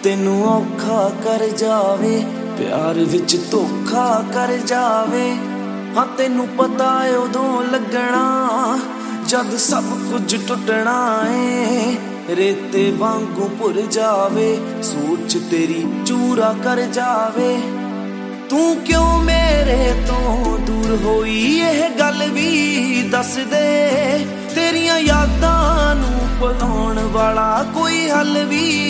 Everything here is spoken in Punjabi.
ਤੈਨੂੰ ਔਖਾ ਕਰ ਜਾਵੇ, ਪਿਆਰ ਵਿੱਚ ਧੋਖਾ ਕਰ ਜਾਵੇ। ਹਾਂ ਤੈਨੂੰ ਪਤਾ ਉਦੋਂ ਲੱਗਣਾ ਜਦ ਸਭ ਕੁਝ ਟੁੱਟਣਾ ਏ। ਰੇਤੇ ਵਾਂਗੂ ਭੁਰ ਜਾਵੇ, ਸੋਚ ਤੇਰੀ ਚੂਰਾ ਕਰ ਜਾਵੇ। ਤੂੰ ਕਿਉਂ ਮੇਰੇ ਤੋਂ ਦੂਰ ਹੋਈ ਇਹ ਗੱਲ ਵੀ ਦੱਸ ਦੇ। ਤੇਰੀਆਂ ਯਾਦਾਂ ਨੂੰ ਭੁਲਾਉਣ ਵਾਲਾ ਕੋਈ ਹੱਲ ਵੀ